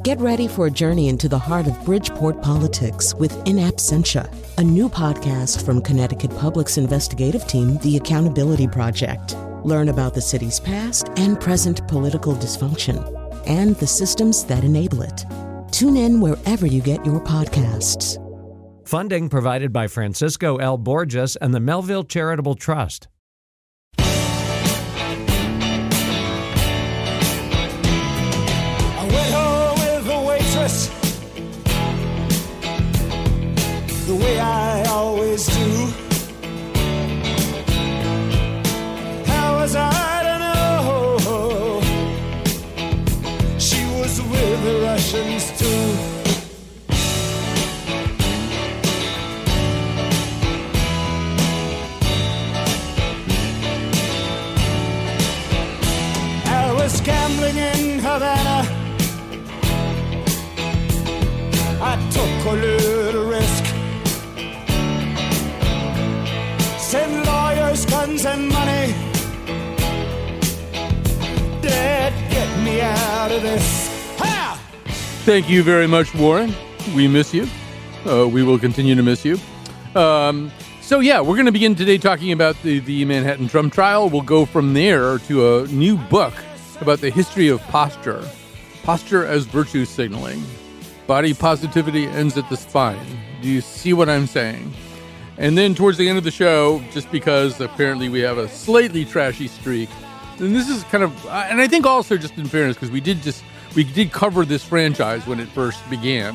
Get ready for a journey into the heart of Bridgeport politics with In Absentia, a new podcast from Connecticut Public's investigative team, The Accountability Project. Learn about the city's past and present political dysfunction and the systems that enable it. Tune in wherever you get your podcasts. Funding provided by Francisco L. Borges and the Melville Charitable Trust. I went home with a waitress, the way I always do. How was I to know she was with the Russians too? I was gambling in Havana, I took a little risk. Send lawyers, guns, and money. Dad, get me out of this. Ha! Thank you very much, Warren. We miss you. We will continue to miss you. So we're going to begin today talking about the Manhattan Trump trial. We'll go from there to a new book about the history of posture as virtue signaling. Body positivity ends at the spine. Do you see what I'm saying? And then towards the end of the show, just because apparently we have a slightly trashy streak, and this is kind of, and I think also just in fairness, because we did cover this franchise when it first began.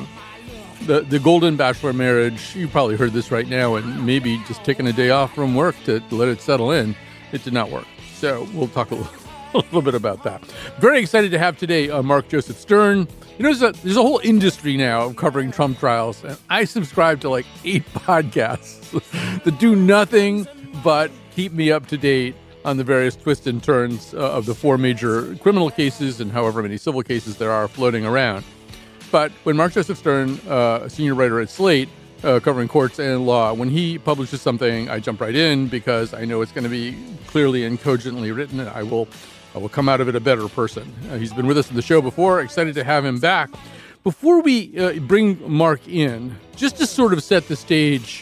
The Golden Bachelor marriage, you probably heard this right now, and maybe just taking a day off from work to let it settle in, it did not work. So we'll talk a little bit about that. Very excited to have today Mark Joseph Stern. You know, there's a whole industry now of covering Trump trials, and I subscribe to like 8 podcasts that do nothing but keep me up to date on the various twists and turns of the 4 major criminal cases and however many civil cases there are floating around. But when Mark Joseph Stern, a senior writer at Slate, covering courts and law, when he publishes something, I jump right in because I know it's going to be clearly and cogently written, and I will come out of it a better person. He's been with us in the show before. Excited to have him back. Before we bring Mark in, just to sort of set the stage,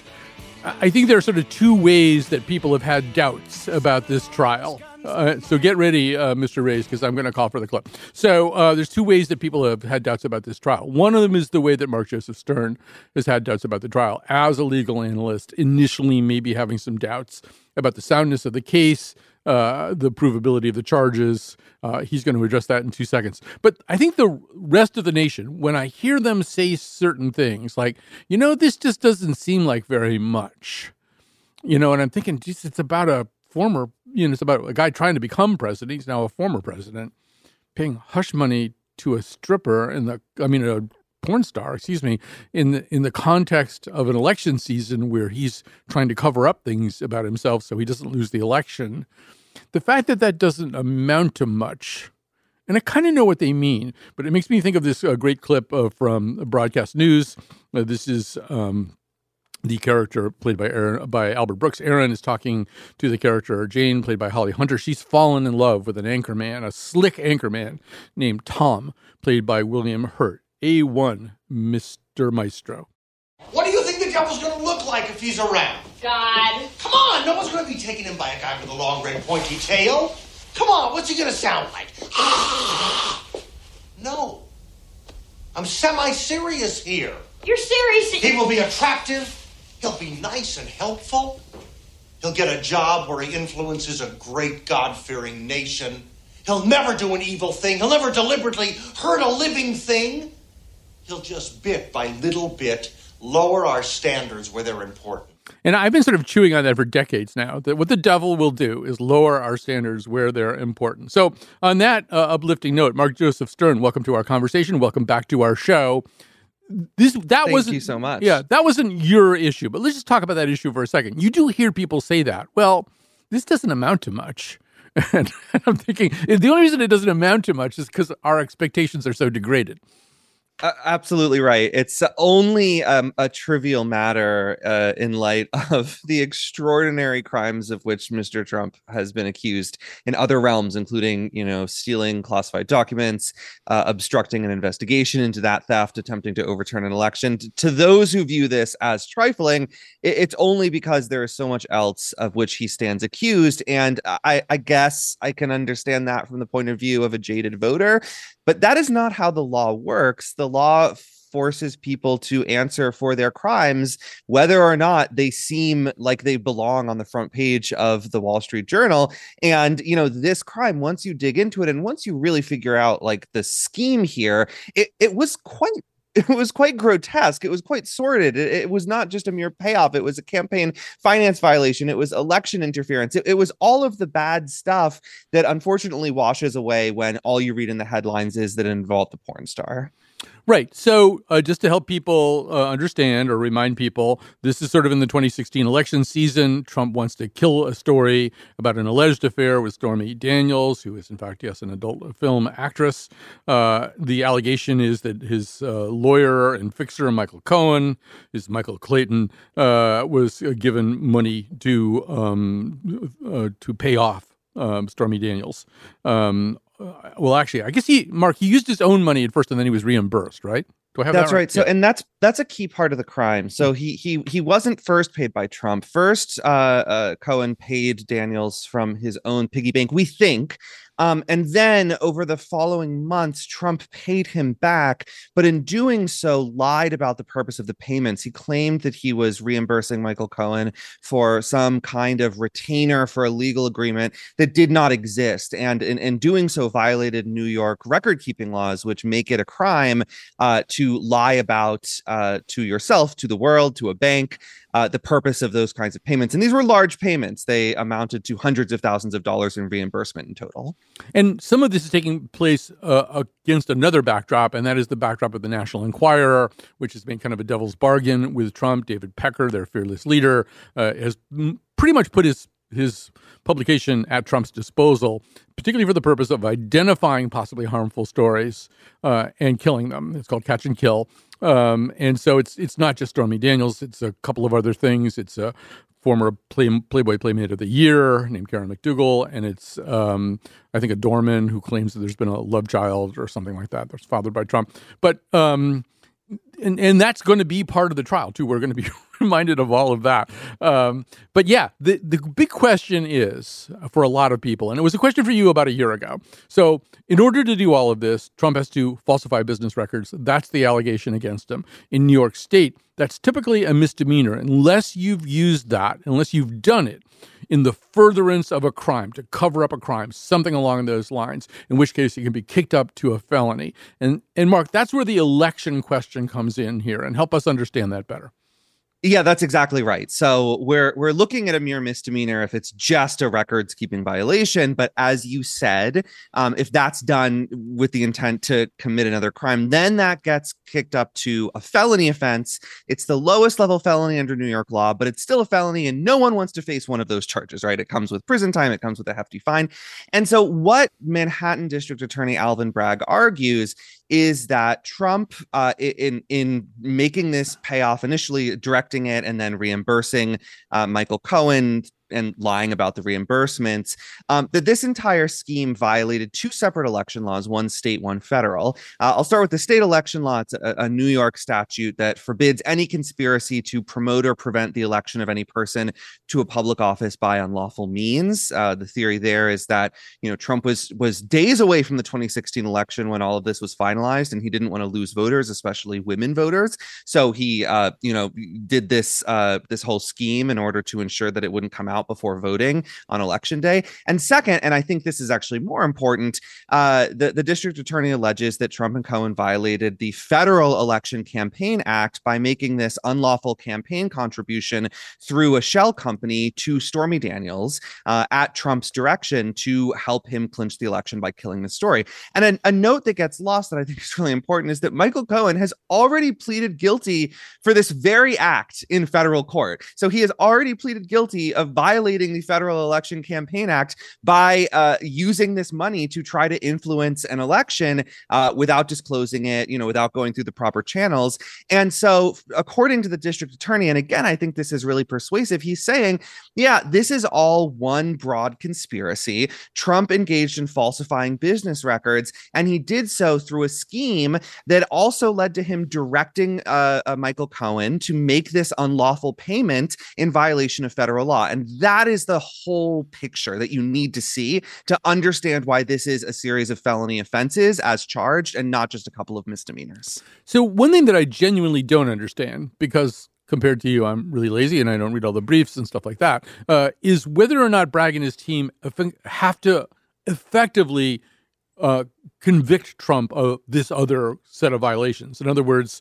I think there are sort of 2 ways that people have had doubts about this trial. So get ready, Mr. Reyes, because I'm going to call for the clip. So there's 2 ways that people have had doubts about this trial. One of them is the way that Mark Joseph Stern has had doubts about the trial as a legal analyst, initially maybe having some doubts about the soundness of the case, the provability of the charges. He's going to address that in 2 seconds. But I think the rest of the nation, when I hear them say certain things like, this just doesn't seem like very much, and I'm thinking, geez, it's about a former, it's about a guy trying to become president. He's now a former president, paying hush money to a stripper a porn star, in the context of an election season where he's trying to cover up things about himself so he doesn't lose the election. The fact that doesn't amount to much, and I kind of know what they mean, but it makes me think of this great clip from Broadcast News. This is the character played by Albert Brooks. Aaron is talking to the character Jane, played by Holly Hunter. She's fallen in love with an anchorman, a slick anchorman named Tom, played by William Hurt. A1, Mr. Maestro. What do you think the devil's going to look like if he's around? God. Come on, no one's going to be taken in by a guy with a long, red, pointy tail. Come on, what's he going to sound like? No. I'm semi-serious here. You're serious? He will be attractive. He'll be nice and helpful. He'll get a job where he influences a great God-fearing nation. He'll never do an evil thing. He'll never deliberately hurt a living thing. He'll just bit by little bit lower our standards where they're important. And I've been sort of chewing on that for decades now, that what the devil will do is lower our standards where they're important. So on that uplifting note, Mark Joseph Stern, welcome to our conversation. Welcome back to our show. Thank you so much. Yeah, that wasn't your issue, but let's just talk about that issue for a second. You do hear people say that. Well, this doesn't amount to much. And I'm thinking, the only reason it doesn't amount to much is because our expectations are so degraded. Absolutely right. It's only a trivial matter in light of the extraordinary crimes of which Mr. Trump has been accused in other realms, including, stealing classified documents, obstructing an investigation into that theft, attempting to overturn an election. To those who view this as trifling, it's only because there is so much else of which he stands accused. And I guess I can understand that from the point of view of a jaded voter. But that is not how the law works. The law forces people to answer for their crimes, whether or not they seem like they belong on the front page of the Wall Street Journal. And, this crime, once you dig into it and once you really figure out like the scheme here, it was quite grotesque. It was quite sordid. It was not just a mere payoff. It was a campaign finance violation. It was election interference. It was all of the bad stuff that unfortunately washes away when all you read in the headlines is that it involved the porn star. Right. So just to help people understand or remind people, this is sort of in the 2016 election season. Trump wants to kill a story about an alleged affair with Stormy Daniels, who is, in fact, yes, an adult film actress. The allegation is that his lawyer and fixer, Michael Cohen, is Michael Clayton, was given money to pay off Stormy Daniels. Well, actually, I guess he used his own money at first, and then he was reimbursed, right? Do I have that's that right? So, yeah. and that's a key part of the crime. So he wasn't first paid by Trump. First, Cohen paid Daniels from his own piggy bank, we think. And then over the following months, Trump paid him back, but in doing so, lied about the purpose of the payments. He claimed that he was reimbursing Michael Cohen for some kind of retainer for a legal agreement that did not exist. And in doing so, violated New York record-keeping laws, which make it a crime to lie about to yourself, to the world, to a bank, the purpose of those kinds of payments. And these were large payments. They amounted to hundreds of thousands of dollars in reimbursement in total. And some of this is taking place against another backdrop, and that is the backdrop of the National Enquirer, which has been kind of a devil's bargain with Trump. David Pecker, their fearless leader, has pretty much put his publication at Trump's disposal, particularly for the purpose of identifying possibly harmful stories and killing them. It's called Catch and Kill. And so it's not just Stormy Daniels. It's a couple of other things. It's a former Playboy Playmate of the Year named Karen McDougal. And it's, I think, a doorman who claims that there's been a love child or something like that that's fathered by Trump. But and that's going to be part of the trial, too. We're going to be reminded of all of that. But yeah, the big question is for a lot of people, and it was a question for you about a year ago. So in order to do all of this, Trump has to falsify business records. That's the allegation against him. In New York State, that's typically a misdemeanor unless you've used that, unless you've done it in the furtherance of a crime, to cover up a crime, something along those lines, in which case it can be kicked up to a felony. And Mark, that's where the election question comes in here, and help us understand that better. Yeah, that's exactly right. So we're looking at a mere misdemeanor if it's just a records keeping violation. But as you said, if that's done with the intent to commit another crime, then that gets kicked up to a felony offense. It's the lowest level felony under New York law, but it's still a felony, and no one wants to face one of those charges, right? It comes with prison time. It comes with a hefty fine. And so what Manhattan District Attorney Alvin Bragg argues is that Trump, in making this payoff, initially directing it and then reimbursing Michael Cohen and lying about the reimbursements, that this entire scheme violated two separate election laws, one state, one federal. I'll start with the state election law. It's a New York statute that forbids any conspiracy to promote or prevent the election of any person to a public office by unlawful means. The theory there is that, Trump was days away from the 2016 election when all of this was finalized, and he didn't want to lose voters, especially women voters. So he, did this whole scheme in order to ensure that it wouldn't come out before voting on election day. And second, and I think this is actually more important, the district attorney alleges that Trump and Cohen violated the Federal Election Campaign Act by making this unlawful campaign contribution through a shell company to Stormy Daniels at Trump's direction to help him clinch the election by killing the story. And a note that gets lost that I think is really important is that Michael Cohen has already pleaded guilty for this very act in federal court. So he has already pleaded guilty of violating the Federal Election Campaign Act by using this money to try to influence an election without disclosing it, without going through the proper channels. And so, according to the district attorney, and again, I think this is really persuasive, he's saying, yeah, this is all one broad conspiracy. Trump engaged in falsifying business records, and he did so through a scheme that also led to him directing Michael Cohen to make this unlawful payment in violation of federal law. And that is the whole picture that you need to see to understand why this is a series of felony offenses as charged and not just a couple of misdemeanors. So one thing that I genuinely don't understand, because compared to you, I'm really lazy and I don't read all the briefs and stuff like that, is whether or not Bragg and his team have to effectively convict Trump of this other set of violations. In other words,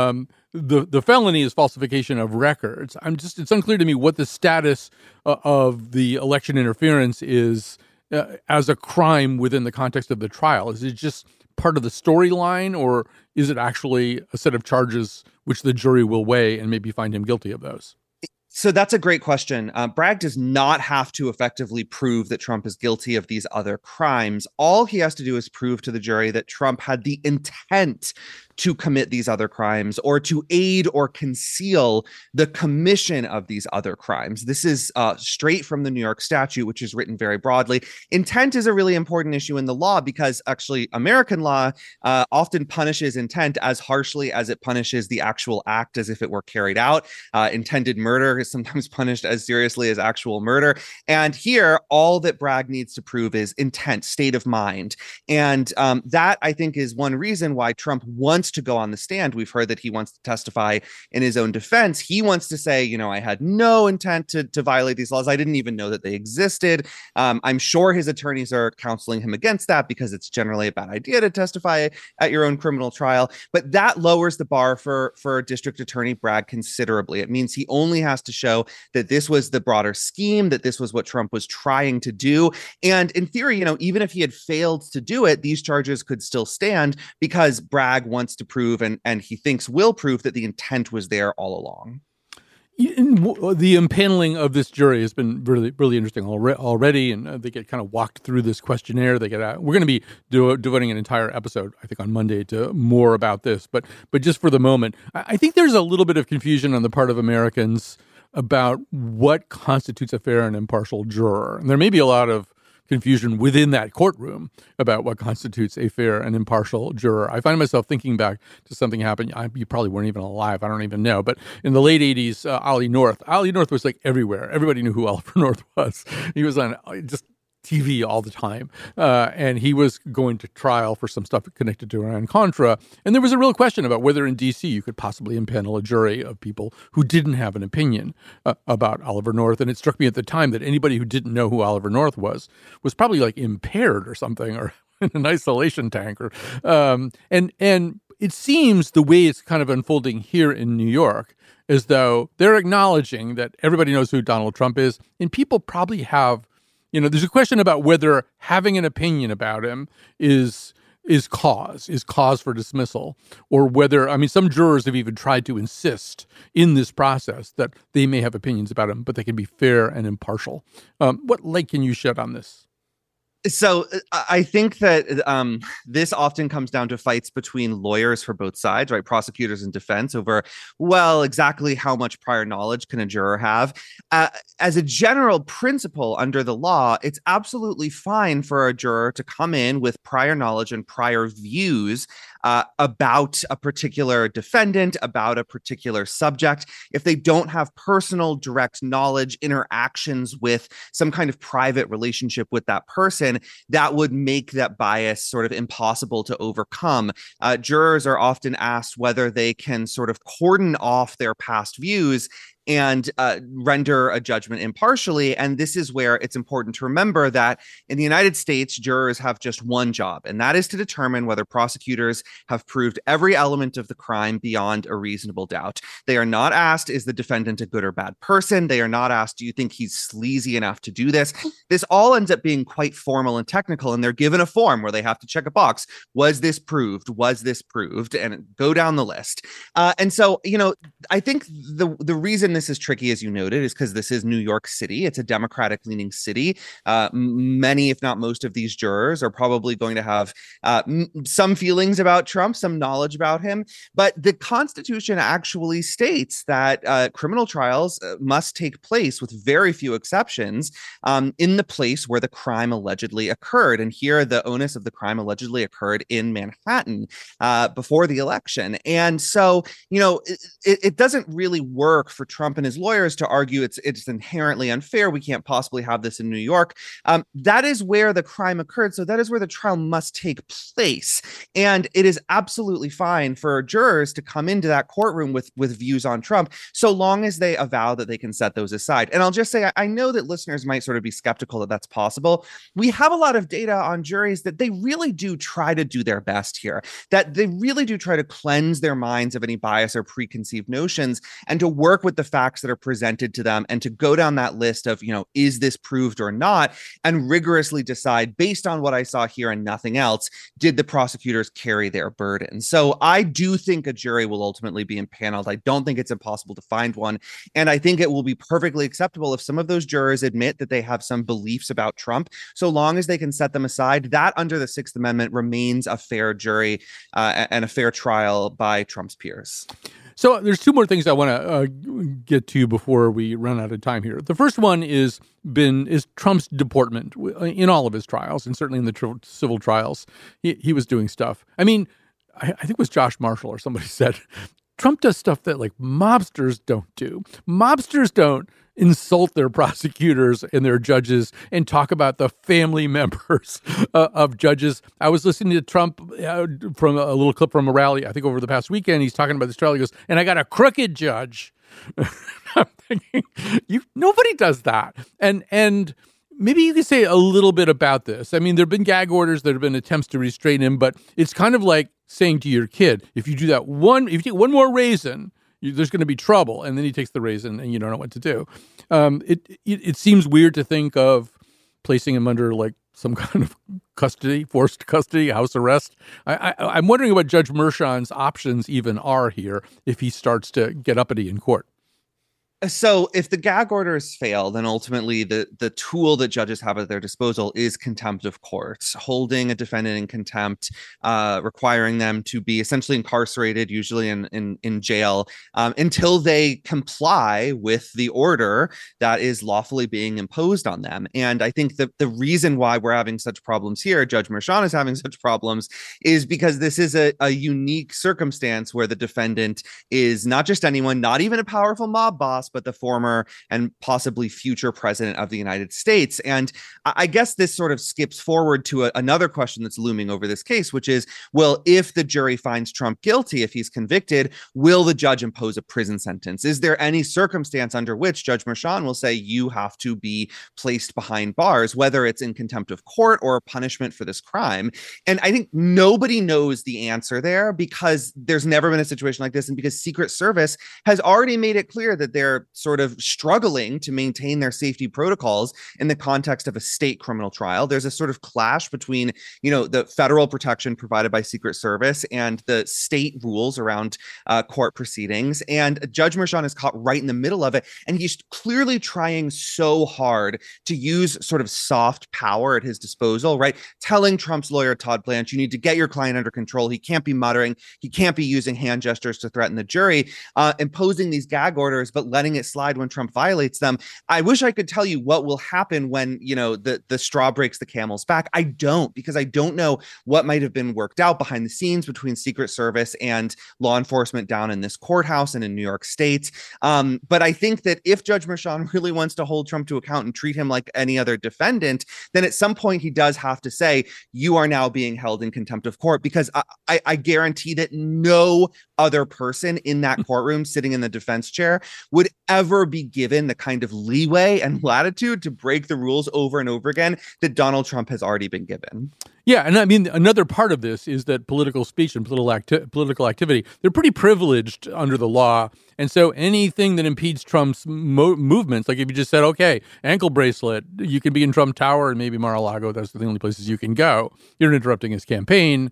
the felony is falsification of records. It's unclear to me what the status of the election interference is as a crime within the context of the trial. Is it just part of the storyline, or is it actually a set of charges which the jury will weigh and maybe find him guilty of those? So that's a great question. Bragg does not have to effectively prove that Trump is guilty of these other crimes. All he has to do is prove to the jury that Trump had the intent to commit these other crimes or to aid or conceal the commission of these other crimes. This is straight from the New York statute, which is written very broadly. Intent is a really important issue in the law because actually American law often punishes intent as harshly as it punishes the actual act as if it were carried out. Intended murder is sometimes punished as seriously as actual murder. And here, all that Bragg needs to prove is intent, state of mind. And that, I think, is one reason why Trump wants to go on the stand. We've heard that he wants to testify in his own defense. He wants to say, I had no intent to violate these laws. I didn't even know that they existed. I'm sure his attorneys are counseling him against that because it's generally a bad idea to testify at your own criminal trial. But that lowers the bar for District Attorney Bragg considerably. It means he only has to show that this was the broader scheme, that this was what Trump was trying to do. And in theory, even if he had failed to do it, these charges could still stand because Bragg wants to prove and he thinks will prove that the intent was there all along. The impaneling of this jury has been really, really interesting already, and they get kind of walked through this questionnaire. We're going to be devoting an entire episode, I think, on Monday to more about this. But just for the moment, I think there's a little bit of confusion on the part of Americans about what constitutes a fair and impartial juror. And there may be a lot of confusion within that courtroom about what constitutes a fair and impartial juror. I find myself thinking back to something happened. You probably weren't even alive. I don't even know. But in the late 80s, Ollie North was like everywhere. Everybody knew who Oliver North was. He was on just TV all the time. And he was going to trial for some stuff connected to Iran-Contra. And there was a real question about whether in D.C. you could possibly impanel a jury of people who didn't have an opinion about Oliver North. And it struck me at the time that anybody who didn't know who Oliver North was probably like impaired or something, or in an isolation tank. And it seems the way it's kind of unfolding here in New York is though they're acknowledging that everybody knows who Donald Trump is, and people probably have, there's a question about whether having an opinion about him is cause for dismissal, or whether, some jurors have even tried to insist in this process that they may have opinions about him, but they can be fair and impartial. What light can you shed on this? So I think that this often comes down to fights between lawyers for both sides, right? Prosecutors and defense over, exactly how much prior knowledge can a juror have? As a general principle under the law, it's absolutely fine for a juror to come in with prior knowledge and prior views about a particular defendant, about a particular subject. If they don't have personal direct knowledge, interactions with some kind of private relationship with that person, that would make that bias sort of impossible to overcome. Jurors are often asked whether they can sort of cordon off their past views and render a judgment impartially. And this is where it's important to remember that in the United States, jurors have just one job, and that is to determine whether prosecutors have proved every element of the crime beyond a reasonable doubt. They are not asked, is the defendant a good or bad person? They are not asked, do you think he's sleazy enough to do this? This all ends up being quite formal and technical, and they're given a form where they have to check a box. Was this proved? Was this proved? And go down the list. And so, I think the reason this is tricky, as you noted, is because this is New York City. It's a Democratic leaning city. Many, if not most of these jurors are probably going to have some feelings about Trump, some knowledge about him. But the Constitution actually states that criminal trials must take place, with very few exceptions, in the place where the crime allegedly occurred. And here, the onus of the crime allegedly occurred in Manhattan before the election. And so, it doesn't really work for Trump and his lawyers to argue it's inherently unfair. We can't possibly have this in New York. That is where the crime occurred. So that is where the trial must take place. And it is absolutely fine for jurors to come into that courtroom with views on Trump, so long as they avow that they can set those aside. And I'll just say, I know that listeners might sort of be skeptical that that's possible. We have a lot of data on juries that they really do try to do their best here, that they really do try to cleanse their minds of any bias or preconceived notions, and to work with the facts that are presented to them, and to go down that list of, is this proved or not, and rigorously decide, based on what I saw here and nothing else, did the prosecutors carry their burden? So I do think a jury will ultimately be impaneled. I don't think it's impossible to find one. And I think it will be perfectly acceptable if some of those jurors admit that they have some beliefs about Trump, so long as they can set them aside. That, under the Sixth Amendment, remains a fair jury and a fair trial by Trump's peers. So there's two more things I want to get to before we run out of time here. The first one is Trump's deportment in all of his trials, and certainly in the civil trials. He was doing stuff. I mean, I think it was Josh Marshall or somebody said, Trump does stuff that like mobsters don't do. Mobsters don't insult their prosecutors and their judges and talk about the family members of judges. I was listening to Trump from a little clip from a rally, I think over the past weekend. He's talking about this trial. He goes, and I got a crooked judge. I'm thinking, nobody does that. And maybe you could say a little bit about this. I mean, there have been gag orders, there have been attempts to restrain him, but it's kind of like saying to your kid, if you take one more raisin, there's going to be trouble. And then he takes the raisin and you don't know what to do. It seems weird to think of placing him under like some kind of custody, forced custody, house arrest. I'm wondering what Judge Merchan's options even are here if he starts to get uppity in court. So if the gag orders fail, then ultimately the tool that judges have at their disposal is contempt of court, holding a defendant in contempt, requiring them to be essentially incarcerated, usually in jail, until they comply with the order that is lawfully being imposed on them. And I think that the reason why we're having such problems here, Judge Merchan is having such problems, is because this is a unique circumstance where the defendant is not just anyone, not even a powerful mob boss, but the former and possibly future president of the United States. And I guess this sort of skips forward to another question that's looming over this case, which is, well, if the jury finds Trump guilty, if he's convicted, will the judge impose a prison sentence? Is there any circumstance under which Judge Merchan will say you have to be placed behind bars, whether it's in contempt of court or punishment for this crime? And I think nobody knows the answer there, because there's never been a situation like this, and because Secret Service has already made it clear that they're sort of struggling to maintain their safety protocols in the context of a state criminal trial. There's a sort of clash between, the federal protection provided by Secret Service and the state rules around court proceedings. And Judge Merchan is caught right in the middle of it. And he's clearly trying so hard to use sort of soft power at his disposal, right? Telling Trump's lawyer, Todd Blanche, you need to get your client under control. He can't be muttering. He can't be using hand gestures to threaten the jury, imposing these gag orders, but letting it slide when Trump violates them. I wish I could tell you what will happen when, the straw breaks the camel's back. I don't, because I don't know what might have been worked out behind the scenes between Secret Service and law enforcement down in this courthouse and in New York State. But I think that if Judge Merchan really wants to hold Trump to account and treat him like any other defendant, then at some point he does have to say, you are now being held in contempt of court, because I guarantee that no other person in that courtroom sitting in the defense chair would ever be given the kind of leeway and latitude to break the rules over and over again that Donald Trump has already been given. Yeah, and I mean, another part of this is that political speech and political activity, they're pretty privileged under the law. And so anything that impedes Trump's movements, like if you just said, okay, ankle bracelet, you can be in Trump Tower and maybe Mar-a-Lago, those are the only places you can go. You're interrupting his campaign.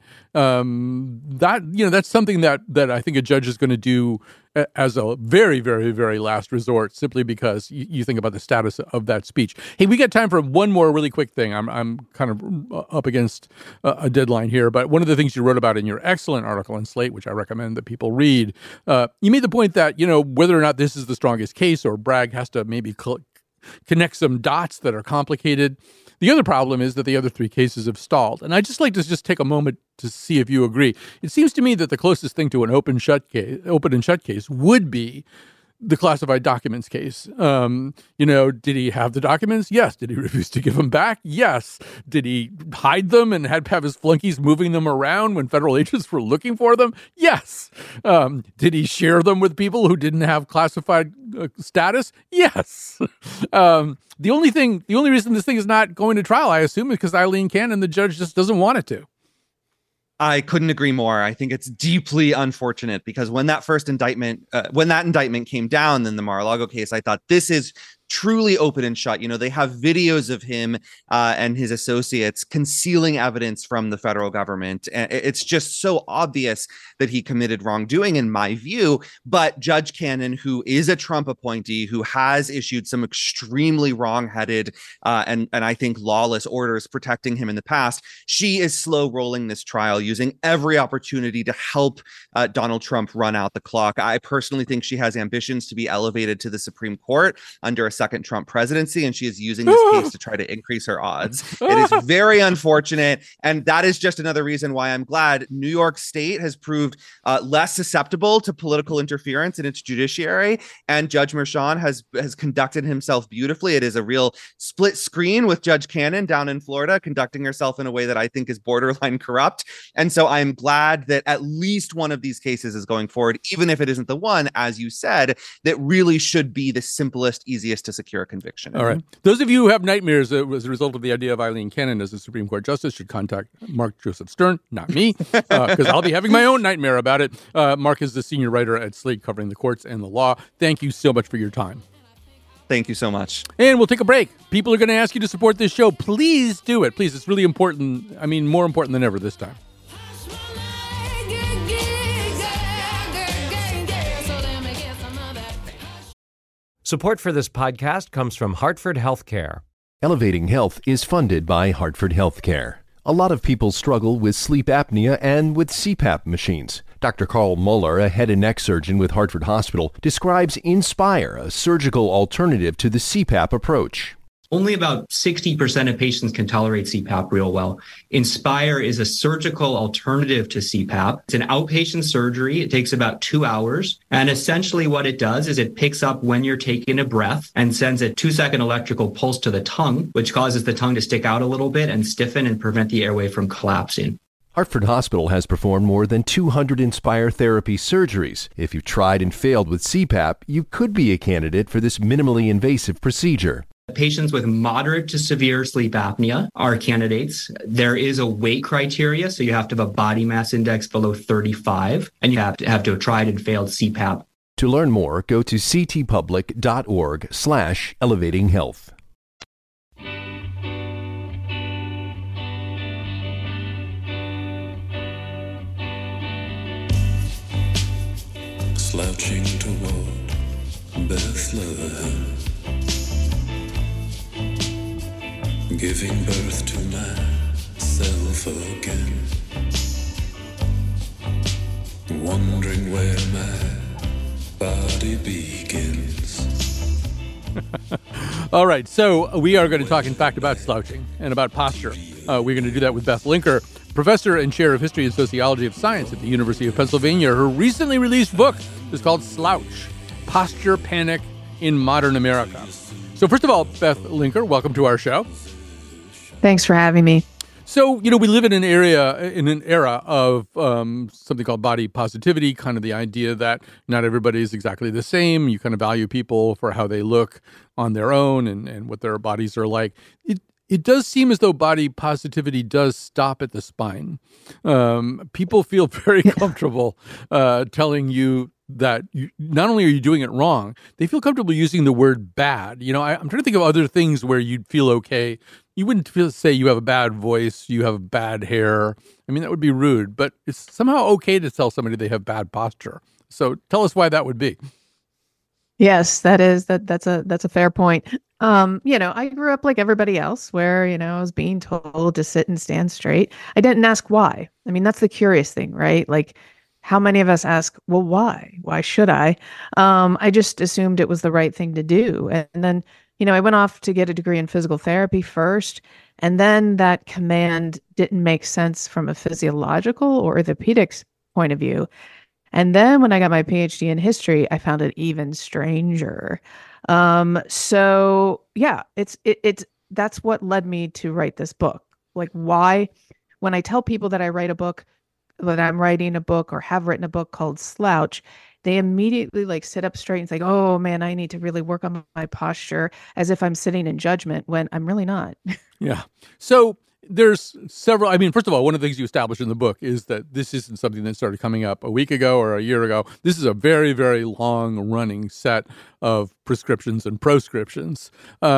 That's something that I think a judge is going to do as a very, very, very last resort, simply because you think about the status of that speech. Hey, we got time for one more really quick thing. I'm kind of up against a deadline here, but one of the things you wrote about in your excellent article in Slate, which I recommend that people read, you made the point that, whether or not this is the strongest case or Bragg has to maybe connect some dots that are complicated. The other problem is that the other three cases have stalled. And I'd just like to just take a moment to see if you agree. It seems to me that the closest thing to an open and shut case would be the classified documents case. Did he have the documents? Yes. Did he refuse to give them back? Yes. Did he hide them and had to have his flunkies moving them around when federal agents were looking for them? Yes. Did he share them with people who didn't have classified status? Yes. The only reason this thing is not going to trial, I assume, is because Eileen Cannon, the judge, just doesn't want it to. I couldn't agree more. I think it's deeply unfortunate because when that indictment came down in the Mar-a-Lago case, I thought this is truly open and shut. They have videos of him and his associates concealing evidence from the federal government. And it's just so obvious that he committed wrongdoing, in my view. But Judge Cannon, who is a Trump appointee, who has issued some extremely wrong-headed and I think lawless orders protecting him in the past, she is slow rolling this trial, using every opportunity to help Donald Trump run out the clock. I personally think she has ambitions to be elevated to the Supreme Court under a second Trump presidency, and she is using this case to try to increase her odds. It is very unfortunate, and that is just another reason why I'm glad New York State has proved less susceptible to political interference in its judiciary, and Judge Merchan has conducted himself beautifully. It is a real split screen with Judge Cannon down in Florida conducting herself in a way that I think is borderline corrupt, and so I'm glad that at least one of these cases is going forward, even if it isn't the one, as you said, that really should be the simplest, easiest to secure a conviction. All right. Those of you who have nightmares as a result of the idea of Eileen Cannon as a Supreme Court justice should contact Mark Joseph Stern, not me, because I'll be having my own nightmare about it. Mark is the senior writer at Slate covering the courts and the law. Thank you so much for your time. Thank you so much. And we'll take a break. People are going to ask you to support this show. Please do it. Please. It's really important. I mean, more important than ever this time. Support for this podcast comes from Hartford Healthcare. Elevating Health is funded by Hartford Healthcare. A lot of people struggle with sleep apnea and with CPAP machines. Dr. Carl Muller, a head and neck surgeon with Hartford Hospital, describes Inspire, a surgical alternative to the CPAP approach. Only about 60% of patients can tolerate CPAP real well. Inspire is a surgical alternative to CPAP. It's an outpatient surgery. It takes about 2 hours. And essentially what it does is it picks up when you're taking a breath and sends a 2-second electrical pulse to the tongue, which causes the tongue to stick out a little bit and stiffen and prevent the airway from collapsing. Hartford Hospital has performed more than 200 Inspire therapy surgeries. If you've tried and failed with CPAP, you could be a candidate for this minimally invasive procedure. Patients with moderate to severe sleep apnea are candidates. There is a weight criteria, so you have to have a body mass index below 35, and you have to have tried and failed CPAP. To learn more, go to ctpublic.org/elevatinghealth. Slouching toward Bethlehem, giving birth to myself again, wondering where my body begins. All right, so we are going to talk, in fact, about slouching and about posture. We're going to do that with Beth Linker, professor and chair of history and sociology of science at the University of Pennsylvania. Her recently released book is called Slouch, Posture Panic in Modern America. So first of all, Beth Linker, welcome to our show. Thanks for having me. So, we live in an era of something called body positivity, kind of the idea that not everybody is exactly the same. You kind of value people for how they look on their own and what their bodies are like. it does seem as though body positivity does stop at the spine. People feel very comfortable telling you that not only are you doing it wrong, they feel comfortable using the word bad. I'm trying to think of other things where you'd feel okay. You wouldn't say you have a bad voice, you have bad hair. I mean, that would be rude, but it's somehow okay to tell somebody they have bad posture. So tell us why that would be. Yes, that's a fair point. I grew up like everybody else where, I was being told to sit and stand straight. I didn't ask why. I mean, that's the curious thing, right? Like, how many of us ask, well, why? Why should I? I just assumed it was the right thing to do. And then, I went off to get a degree in physical therapy first. And then that command didn't make sense from a physiological or orthopedics point of view. And then when I got my PhD in history, I found it even stranger. So yeah, it's that's what led me to write this book. Like, why, when I tell people that I write a book, that I'm writing a book or have written a book called Slouch, they immediately like sit up straight and say, oh man, I need to really work on my posture, as if I'm sitting in judgment when I'm really not. Yeah. So there's several, first of all, one of the things you establish in the book is that this isn't something that started coming up a week ago or a year ago. This is a very, very long running set of prescriptions and proscriptions.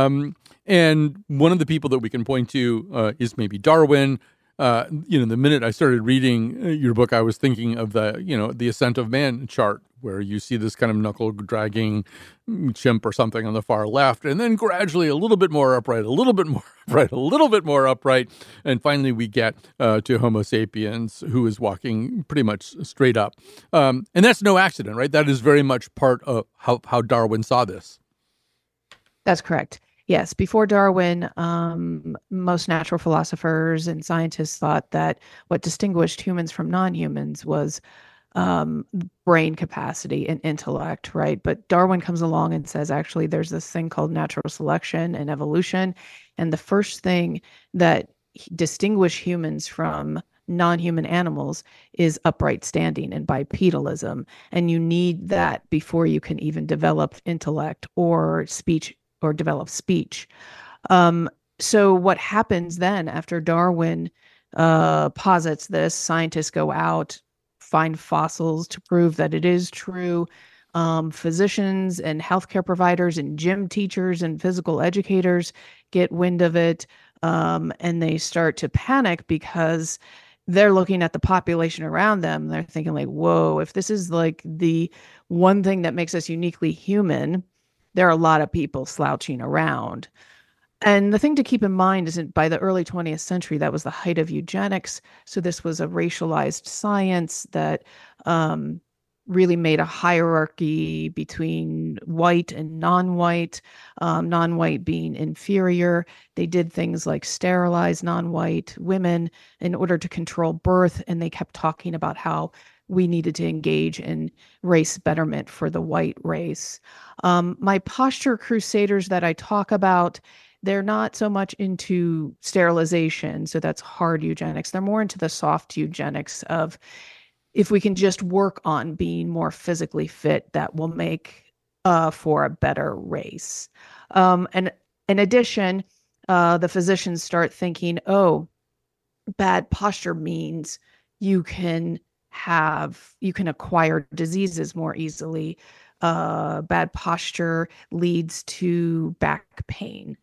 And one of the people that we can point to is maybe Darwin. The minute I started reading your book, I was thinking of the Ascent of Man chart, where you see this kind of knuckle dragging chimp or something on the far left, and then gradually a little bit more upright, a little bit more upright, a little bit more upright. And finally we get to Homo sapiens, who is walking pretty much straight up. And that's no accident, right? That is very much part of how Darwin saw this. That's correct. Yes, before Darwin, most natural philosophers and scientists thought that what distinguished humans from non-humans was brain capacity and intellect, right? But Darwin comes along and says, actually, there's this thing called natural selection and evolution. And the first thing that distinguish humans from non-human animals is upright standing and bipedalism. And you need that before you can even develop intellect or speech or develop speech. So what happens then after Darwin posits this, scientists go out, find fossils to prove that it is true. Physicians and healthcare providers and gym teachers and physical educators get wind of it, and they start to panic because they're looking at the population around them. They're thinking like, whoa, if this is like the one thing that makes us uniquely human, there are a lot of people slouching around. And the thing to keep in mind is that by the early 20th century, that was the height of eugenics. So this was a racialized science that really made a hierarchy between white and non-white, non-white being inferior. They did things like sterilize non-white women in order to control birth. And they kept talking about how we needed to engage in race betterment for the white race. My posture crusaders that I talk about, they're not so much into sterilization, so that's hard eugenics. They're more into the soft eugenics of, if we can just work on being more physically fit, that will make for a better race. And in addition, the physicians start thinking, oh, bad posture means you can acquire diseases more easily. Bad posture leads to back pain.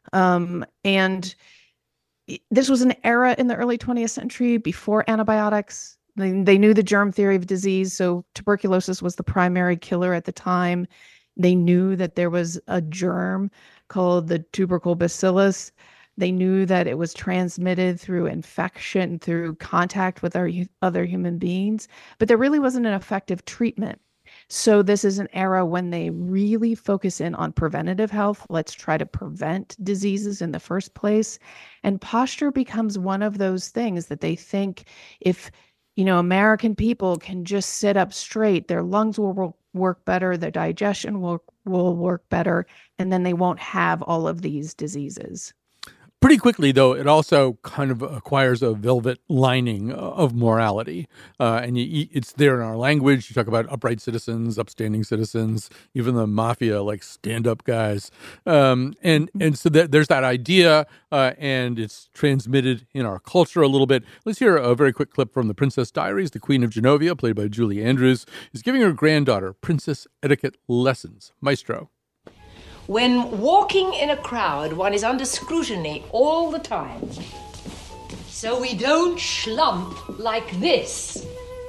And this was an era in the early 20th century before antibiotics. They knew the germ theory of disease. So tuberculosis was the primary killer at the time. They knew that there was a germ called the tubercle bacillus. They knew that it was transmitted through infection, through contact with other human beings, but there really wasn't an effective treatment. So this is an era when they really focus in on preventative health. Let's try to prevent diseases in the first place. And posture becomes one of those things that they think, if American people can just sit up straight, their lungs will work better, their digestion will work better, and then they won't have all of these diseases. Pretty quickly, though, it also kind of acquires a velvet lining of morality. And it's there in our language. You talk about upright citizens, upstanding citizens, even the mafia, like stand-up guys. And so there's that idea, and it's transmitted in our culture a little bit. Let's hear a very quick clip from The Princess Diaries. The Queen of Genovia, played by Julie Andrews, is giving her granddaughter princess etiquette lessons. Maestro. When walking in a crowd, one is under scrutiny all the time. So we don't schlump like this.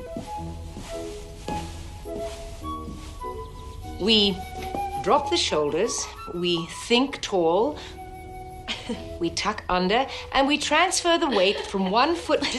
We drop the shoulders, we think tall, we tuck under, and we transfer the weight from one foot to...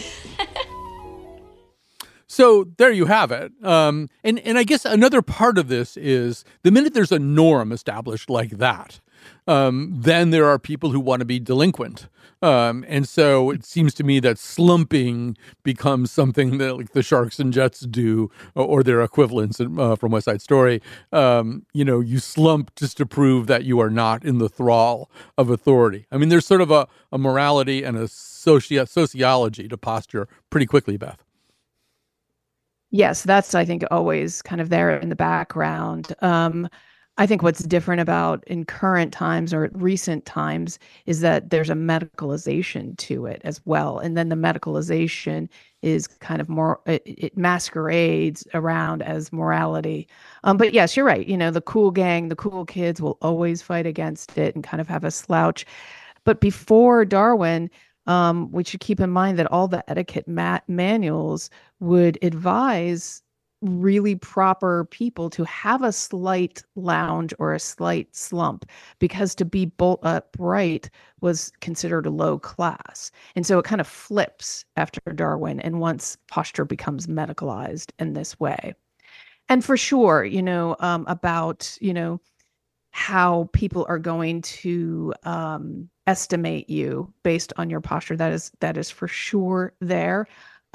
So there you have it. And I guess another part of this is the minute there's a norm established like that, then there are people who want to be delinquent. And so it seems to me that slumping becomes something that like the Sharks and Jets do, or their equivalents from West Side Story. You slump just to prove that you are not in the thrall of authority. I mean, there's sort of a morality and a sociology to posture pretty quickly, Beth. Yes, that's, I think, always kind of there in the background. I think what's different about in current times or recent times is that there's a medicalization to it as well. And then the medicalization is kind of more, it masquerades around as morality. But yes, you're right. The cool gang, the cool kids will always fight against it and kind of have a slouch. But before Darwin, we should keep in mind that all the etiquette manuals would advise really proper people to have a slight lounge or a slight slump, because to be bolt upright was considered a low class. And so it kind of flips after Darwin, and once posture becomes medicalized in this way. And for sure, about, how people are going to estimate you based on your posture. That is for sure there.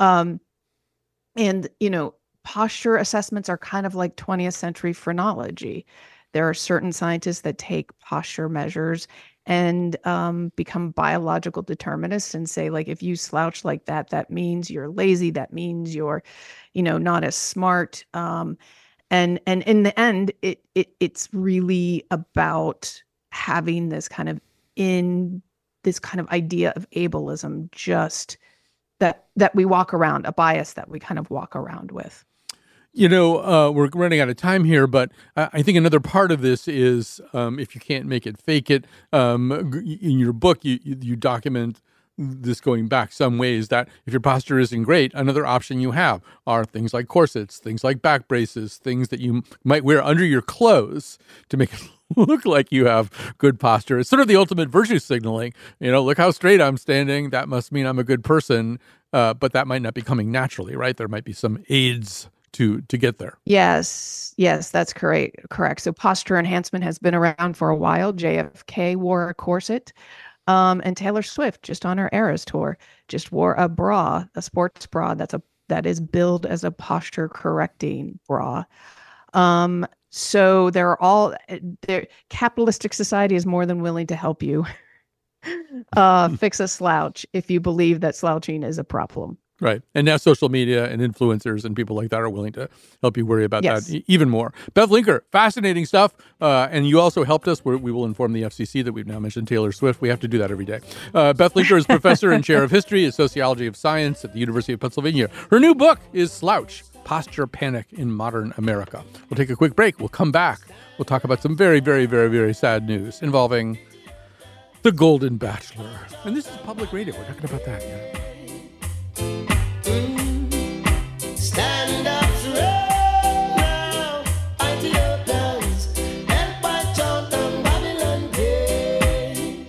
And posture assessments are kind of like 20th century phrenology. There are certain scientists that take posture measures and become biological determinists and say, like, if you slouch like that, that means you're lazy. That means you're, not as smart. And in the end, it's really about having this kind of idea of ableism, just that we walk around, a bias that we kind of walk around with. We're running out of time here, but I think another part of this is if you can't make it, fake it. In your book, you document this going back some ways, that if your posture isn't great, another option you have are things like corsets, things like back braces, things that you might wear under your clothes to make it look like you have good posture. It's sort of the ultimate virtue signaling. Look how straight I'm standing. That must mean I'm a good person. But that might not be coming naturally, right? There might be some aids to get there. Yes, that's correct. So posture enhancement has been around for a while. JFK wore a corset. And Taylor Swift, just on her Eras tour, just wore a bra, a sports bra that is billed as a posture correcting bra. So capitalistic society is more than willing to help you fix a slouch if you believe that slouching is a problem. Right. And now social media and influencers and people like that are willing to help you worry about that even more. Beth Linker, fascinating stuff. And you also helped us. We will inform the FCC that we've now mentioned Taylor Swift. We have to do that every day. Beth Linker is professor and chair of history and sociology of science at the University of Pennsylvania. Her new book is Slouch: Posture Panic in Modern America. We'll take a quick break. We'll come back. We'll talk about some very, very, very, very sad news involving The Golden Bachelor. And this is public radio. We're talking about that, yeah. Stand up straight now, Ethiopians, and fight on the Babylon Day.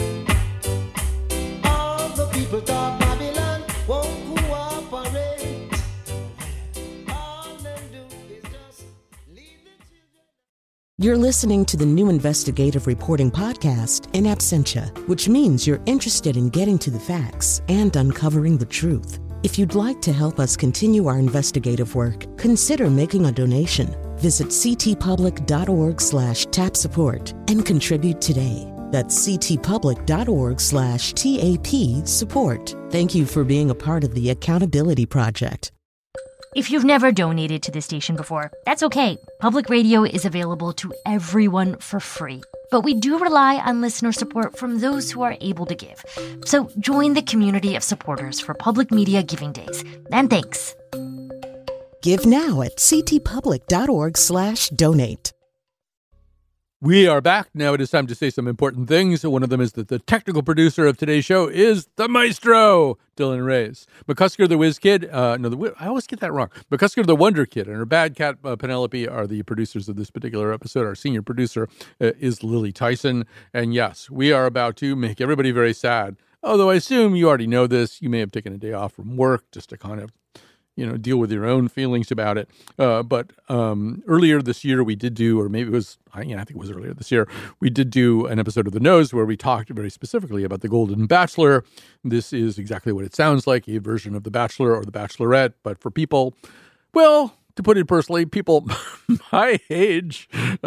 All the people talk Babylon won't cooperate. All them do is just leave the children. You're listening to the new investigative reporting podcast, In Absentia, which means you're interested in getting to the facts and uncovering the truth. If you'd like to help us continue our investigative work, consider making a donation. Visit ctpublic.org/tapsupport and contribute today. That's ctpublic.org/TAP support. Thank you for being a part of the Accountability Project. If you've never donated to the station before, that's okay. Public radio is available to everyone for free. But we do rely on listener support from those who are able to give. So join the community of supporters for Public Media Giving Days. And thanks. Give now at ctpublic.org/donate. We are back. Now it is time to say some important things. One of them is that the technical producer of today's show is the maestro, Dylan Reyes. McCusker the Whiz Kid, I always get that wrong. McCusker the Wonder Kid and her bad cat, Penelope, are the producers of this particular episode. Our senior producer is Lily Tyson. And yes, we are about to make everybody very sad. Although I assume you already know this. You may have taken a day off from work just to kind of deal with your own feelings about it. But earlier this year we did do, or maybe it was, I think it was earlier this year, we did do an episode of The Nose where we talked very specifically about The Golden Bachelor. This is exactly what it sounds like, a version of The Bachelor or The Bachelorette, but for people, well, to put it personally, people my age,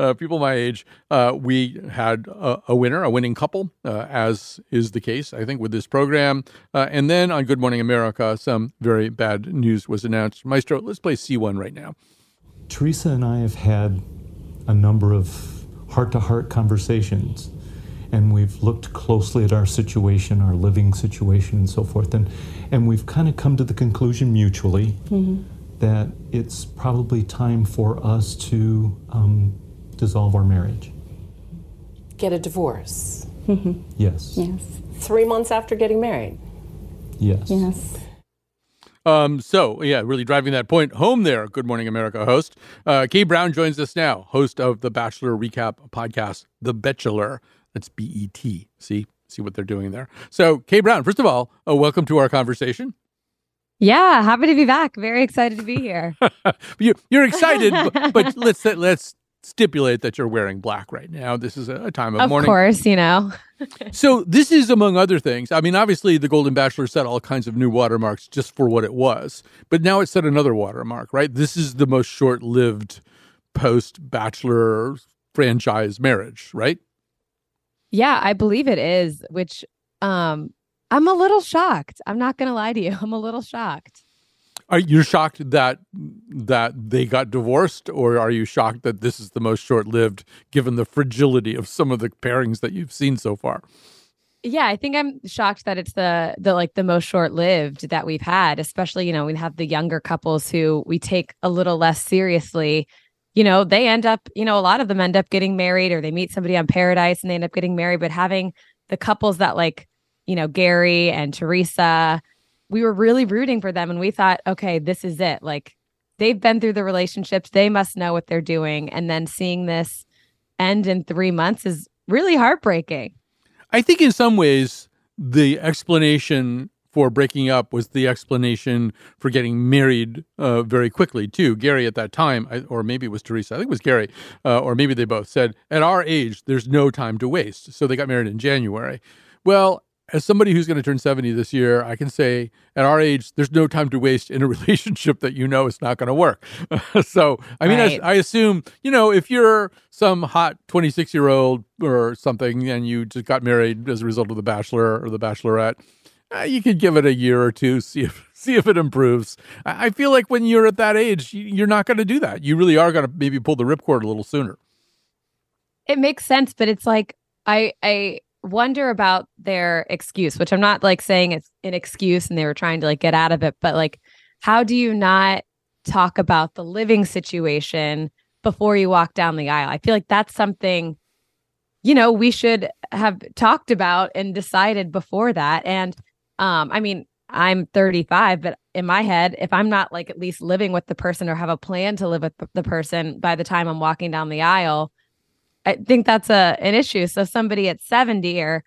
we had a winning couple, as is the case, I think, with this program. And then on Good Morning America, some very bad news was announced. Maestro, let's play C1 right now. Teresa and I have had a number of heart-to-heart conversations, and we've looked closely at our situation, our living situation, and so forth. And we've kind of come to the conclusion mutually that it's probably time for us to dissolve our marriage. Get a divorce? Yes. 3 months after getting married? Yes. So, really driving that point home there, Good Morning America host. Kay Brown joins us now, host of the Bachelor Recap podcast, The Bachelor. That's B-E-T. See what they're doing there. So, Kay Brown, first of all, welcome to our conversation. Yeah, happy to be back. Very excited to be here. You're excited, but let's stipulate that you're wearing black right now. This is a time of mourning. Of course, So this is, among other things, I mean, obviously the Golden Bachelor set all kinds of new watermarks just for what it was, but now it set another watermark, right? This is the most short-lived post-Bachelor franchise marriage, right? Yeah, I believe it is, which I'm a little shocked. I'm not going to lie to you. I'm a little shocked. Are you shocked that they got divorced, or are you shocked that this is the most short-lived, given the fragility of some of the pairings that you've seen so far? Yeah, I think I'm shocked that it's the most short-lived that we've had, especially, we have the younger couples who we take a little less seriously. They end up, a lot of them end up getting married, or they meet somebody on Paradise and they end up getting married. But having the couples that Gary and Teresa, we were really rooting for them, and we thought, okay, this is it. They've been through the relationships. They must know what they're doing. And then seeing this end in 3 months is really heartbreaking. I think in some ways, the explanation for breaking up was the explanation for getting married very quickly, too. Gary at that time, or maybe it was Teresa, I think it was Gary, or maybe they both said, at our age, there's no time to waste. So they got married in January. Well, as somebody who's going to turn 70 this year, I can say at our age, there's no time to waste in a relationship that is not going to work. So, I mean, right. I assume, if you're some hot 26-year-old or something and you just got married as a result of The Bachelor or The Bachelorette, you could give it a year or two, see if it improves. I feel like when you're at that age, you're not going to do that. You really are going to maybe pull the ripcord a little sooner. It makes sense, but it's like I wonder about their excuse, which I'm not saying it's an excuse and they were trying to get out of it, but how do you not talk about the living situation before you walk down the aisle? I feel like that's something, we should have talked about and decided before that. And I mean, I'm 35, but in my head, if I'm not at least living with the person or have a plan to live with the person by the time I'm walking down the aisle, I think that's an issue. So somebody at 70 or,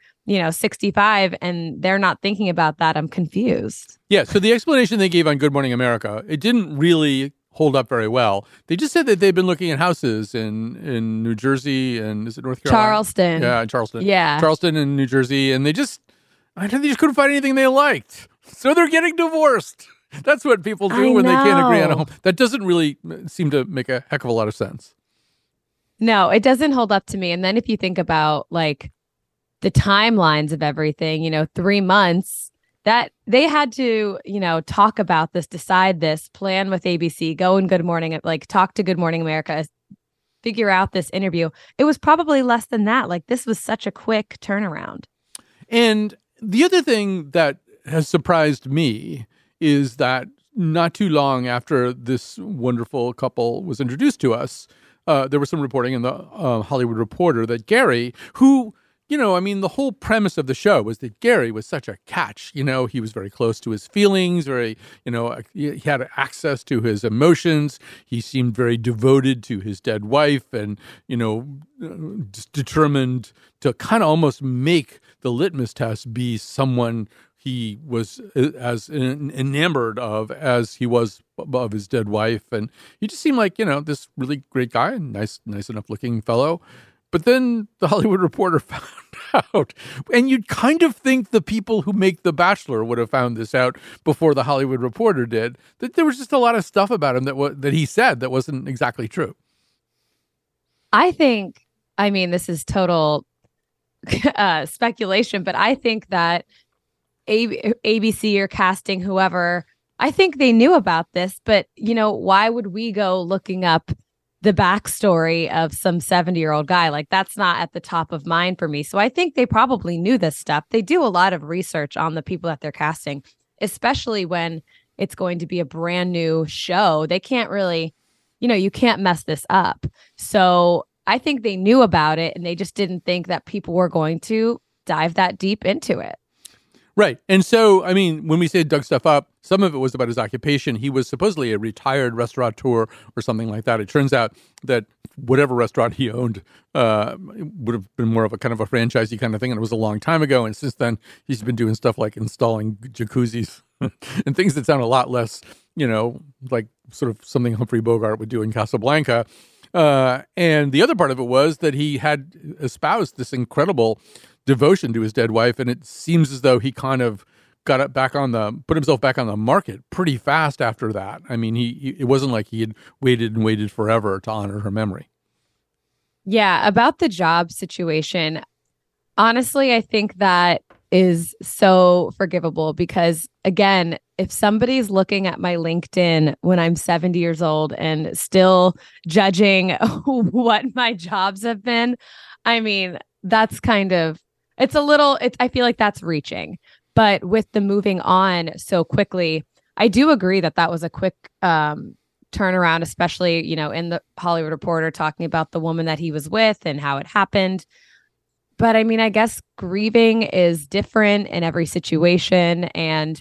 65 and they're not thinking about that, I'm confused. Yeah. So the explanation they gave on Good Morning America, it didn't really hold up very well. They just said that they've been looking at houses in New Jersey and is it North Carolina? Charleston. Yeah, Charleston. Yeah. Charleston and New Jersey. And they just couldn't find anything they liked. So they're getting divorced. That's what people do when they can't agree on a home. That doesn't really seem to make a heck of a lot of sense. No, it doesn't hold up to me. And then if you think about the timelines of everything, 3 months, that they had to, talk about this, decide this, plan with ABC, go in Good Morning, talk to Good Morning America, figure out this interview. It was probably less than that. This was such a quick turnaround. And the other thing that has surprised me is that not too long after this wonderful couple was introduced to us, there was some reporting in the Hollywood Reporter that Gary, who, the whole premise of the show was that Gary was such a catch. He was very close to his feelings, he had access to his emotions. He seemed very devoted to his dead wife and, just determined to kind of almost make the litmus test be someone he was as enamored of as he was of his dead wife. And he just seemed like, this really great guy, nice enough looking fellow. But then the Hollywood Reporter found out, and you'd kind of think the people who make The Bachelor would have found this out before the Hollywood Reporter did, that there was just a lot of stuff about him that he said that wasn't exactly true. I think, this is total speculation, but I think that ABC or casting, whoever, I think they knew about this, but, why would we go looking up the backstory of some 70-year-old guy? That's not at the top of mind for me. So I think they probably knew this stuff. They do a lot of research on the people that they're casting, especially when it's going to be a brand new show. They can't really, you can't mess this up. So I think they knew about it and they just didn't think that people were going to dive that deep into it. Right. And so, when we say dug stuff up, some of it was about his occupation. He was supposedly a retired restaurateur or something like that. It turns out that whatever restaurant he owned would have been more of a kind of a franchisey kind of thing. And it was a long time ago. And since then, he's been doing stuff like installing jacuzzis and things that sound a lot less, like sort of something Humphrey Bogart would do in Casablanca. And the other part of it was that he had espoused this incredible devotion to his dead wife, and it seems as though he kind of put himself back on the market pretty fast after that. It wasn't like he had waited forever to honor her memory. Yeah, about the job situation, honestly, I think that is so forgivable because, again, if somebody's looking at my LinkedIn when I'm 70 years old and still judging what my jobs have been, that's kind of, I feel like that's reaching. But with the moving on so quickly, I do agree that was a quick turnaround, especially, in the Hollywood Reporter talking about the woman that he was with and how it happened. But I guess grieving is different in every situation. And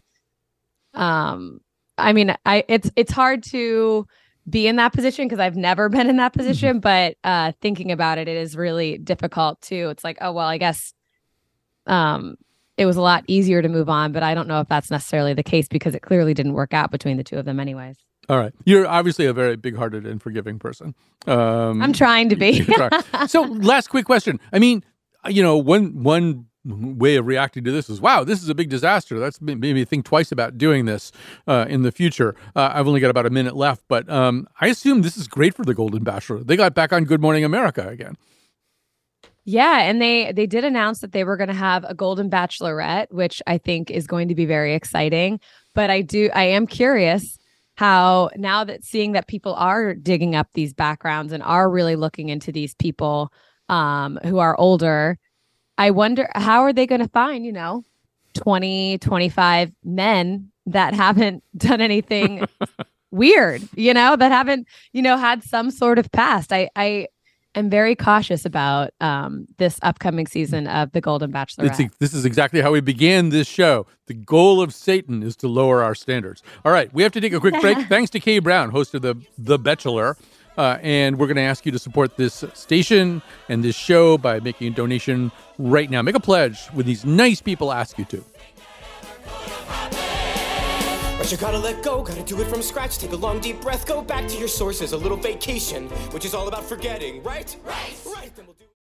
it's hard to be in that position because I've never been in that position. But thinking about it is really difficult too. It's like, oh, well, I guess it was a lot easier to move on, but I don't know if that's necessarily the case because it clearly didn't work out between the two of them anyways. All right. You're obviously a very big-hearted and forgiving person. I'm trying to be. So last quick question. One way of reacting to this is, wow, this is a big disaster. That's made me think twice about doing this in the future. I've only got about a minute left, but I assume this is great for the Golden Bachelor. They got back on Good Morning America again. Yeah, and they did announce that they were going to have a Golden Bachelorette, which I think is going to be very exciting. But I am curious how, now that seeing that people are digging up these backgrounds and are really looking into these people who are older, I wonder how are they going to find, 20, 25 men that haven't done anything weird, that haven't, had some sort of past. I am very cautious about this upcoming season of The Golden Bachelorette. This is exactly how we began this show. The goal of Satan is to lower our standards. All right, we have to take a quick break. Thanks to Kay Brown, host of The Bachelor. And we're going to ask you to support this station and this show by making a donation right now. Make a pledge when these nice people ask you to. But you gotta let go, gotta do it from scratch. Take a long, deep breath, go back to your sources. A little vacation, which is all about forgetting, right? Right.